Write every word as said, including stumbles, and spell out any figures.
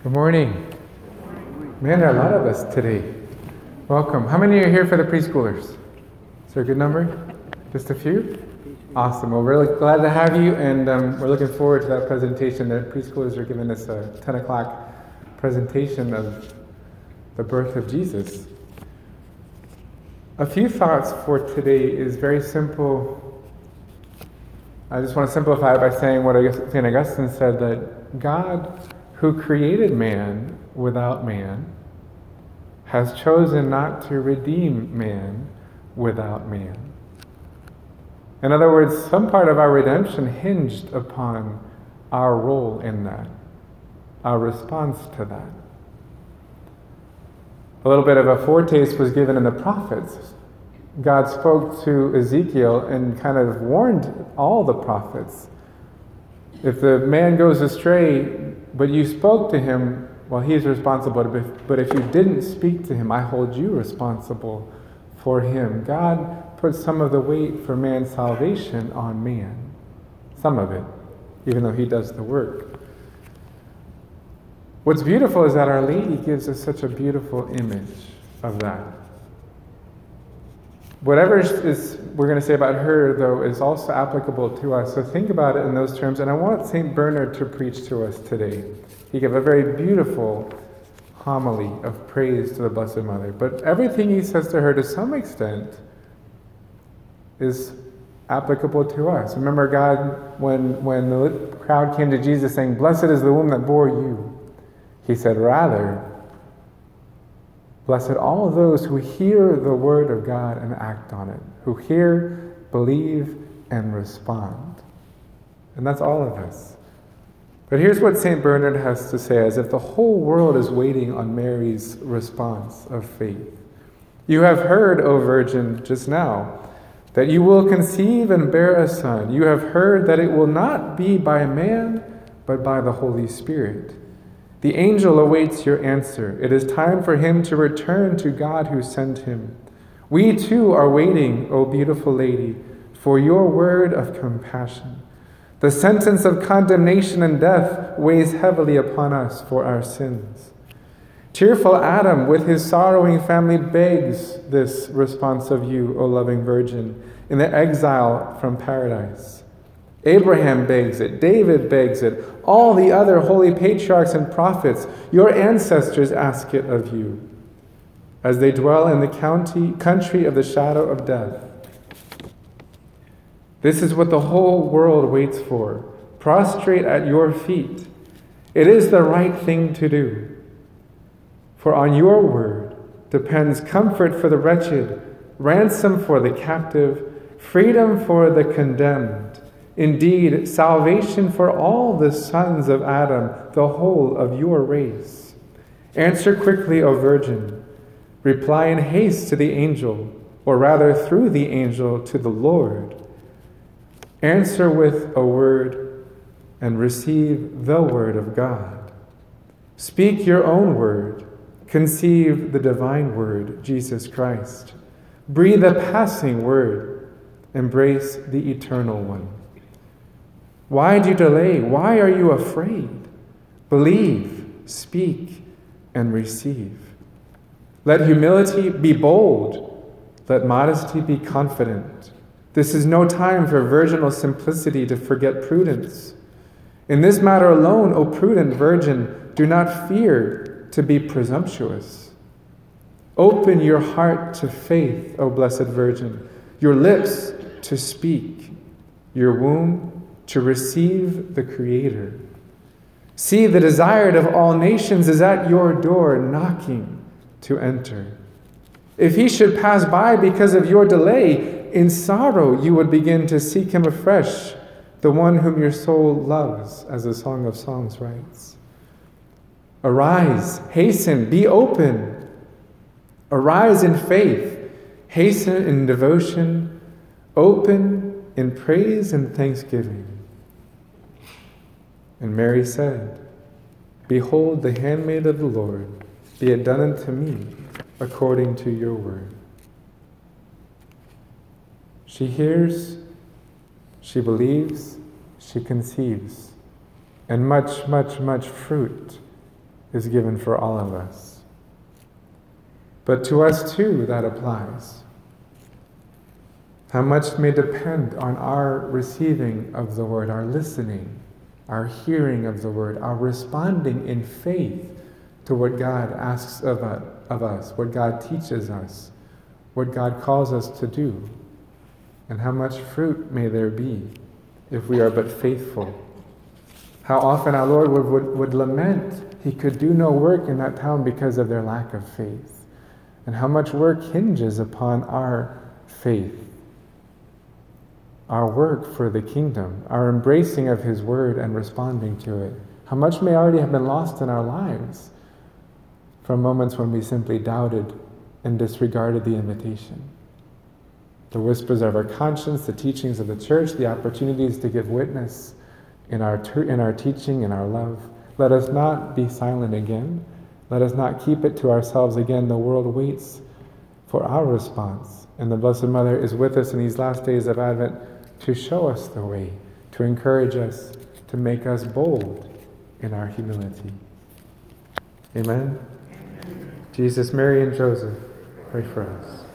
Good morning. Man, there are a lot of us today. Welcome. How many are here for the preschoolers? Is there a good number? Just a few? Awesome. Well, we're really glad to have you, and um, we're looking forward to that presentation. The preschoolers are giving us a ten o'clock presentation of the birth of Jesus. A few thoughts for today is very simple. I just want to simplify it by saying what Saint Augustine said, that God, who created man without man, has chosen not to redeem man without man. In other words, some part of our redemption hinged upon our role in that, our response to that. A little bit of a foretaste was given in the prophets. God spoke to Ezekiel and kind of warned all the prophets. If the man goes astray, but you spoke to him, well, he's responsible. But if you didn't speak to him, I hold you responsible for him. God put some of the weight for man's salvation on man. Some of it, even though he does the work. What's beautiful is that Our Lady gives us such a beautiful image of that. Whatever is we're going to say about her, though, is also applicable to us. So think about it in those terms. And I want Saint Bernard to preach to us today. He gave a very beautiful homily of praise to the Blessed Mother. But everything he says to her, to some extent, is applicable to us. Remember, God, when, when the crowd came to Jesus saying, "Blessed is the womb that bore you," he said, rather, "Blessed all those who hear the word of God and act on it," who hear, believe, and respond. And that's all of us. But here's what Saint Bernard has to say, as if the whole world is waiting on Mary's response of faith. "You have heard, O Virgin, just now, that you will conceive and bear a son. You have heard that it will not be by man, but by the Holy Spirit. The angel awaits your answer. It is time for him to return to God who sent him. We too are waiting, O beautiful lady, for your word of compassion. The sentence of condemnation and death weighs heavily upon us for our sins. Tearful Adam with his sorrowing family begs this response of you, O loving Virgin, in the exile from paradise. Abraham begs it, David begs it, all the other holy patriarchs and prophets, your ancestors ask it of you, as they dwell in the county, country of the shadow of death. This is what the whole world waits for, prostrate at your feet. It is the right thing to do. For on your word depends comfort for the wretched, ransom for the captive, freedom for the condemned, indeed, salvation for all the sons of Adam, the whole of your race. Answer quickly, O Virgin. Reply in haste to the angel, or rather through the angel to the Lord. Answer with a word and receive the word of God. Speak your own word. Conceive the divine word, Jesus Christ. Breathe a passing word. Embrace the eternal one. Why do you delay? Why are you afraid? Believe, speak, and receive. Let humility be bold. Let modesty be confident. This is no time for virginal simplicity to forget prudence. In this matter alone, O prudent Virgin, do not fear to be presumptuous. Open your heart to faith, O Blessed Virgin, your lips to speak, your womb to receive the Creator. See, the desired of all nations is at your door, knocking to enter. If he should pass by because of your delay, in sorrow you would begin to seek him afresh, the one whom your soul loves, as the Song of Songs writes. Arise, hasten, be open. Arise in faith, hasten in devotion, open in praise and thanksgiving. And Mary said, Behold the handmaid of the Lord, be it done unto me according to your word. She hears, she believes, she conceives, and much, much, much fruit is given for all of us. But to us too, that applies. How much may depend on our receiving of the word, our listening, our hearing of the word, our responding in faith to what God asks of us, of us, what God teaches us, what God calls us to do. And how much fruit may there be if we are but faithful. How often our Lord would, would, would lament he could do no work in that town because of their lack of faith. And how much work hinges upon our faith, our work for the kingdom, our embracing of his word and responding to it. How much may already have been lost in our lives from moments when we simply doubted and disregarded the invitation. The whispers of our conscience, the teachings of the church, the opportunities to give witness in our ter- in our teaching, in our love. Let us not be silent again. Let us not keep it to ourselves again. The world waits for our response. And the Blessed Mother is with us in these last days of Advent to show us the way, to encourage us, to make us bold in our humility. Amen. Jesus, Mary, and Joseph, pray for us.